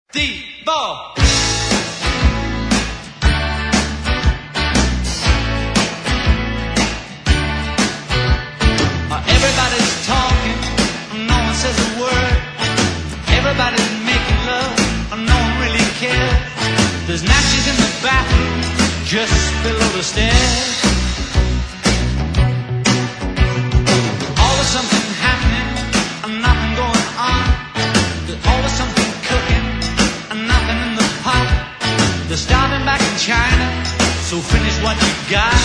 D-ball. Everybody's talking, no one says a word. Everybody's making love, no one really cares. There's natches in the bathroom, just below the stairs. Always something happening, nothing going on. There's always something cooking, nothing in the pot. They're starting back in China, so finish what you got.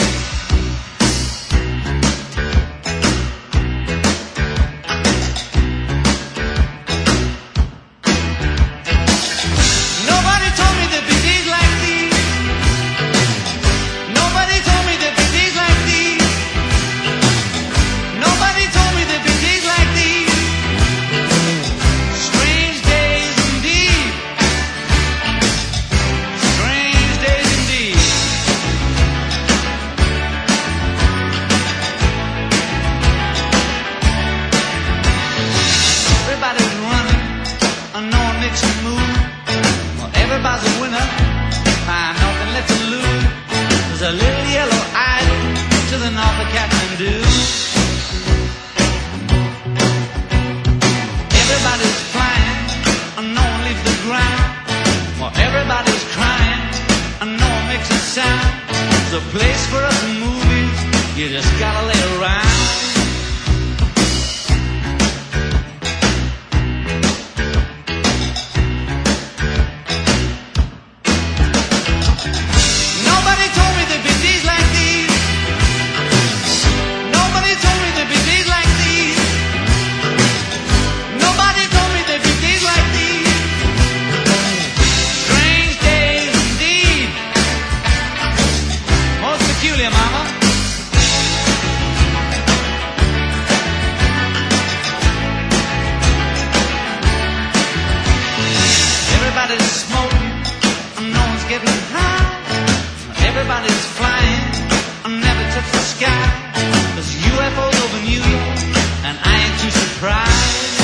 Everybody's a winner, find nothing left to lose. There's a little yellow idol to the north of Kathmandu. Everybody's flying, and no one leaves the ground. Well, everybody's crying, and no one makes a sound. There's a place for us in movies, you just gotta lay around. Mama. Everybody's smoking, and no one's getting high. Everybody's flying, and never touch the sky. There's UFOs over New York, and I ain't too surprised.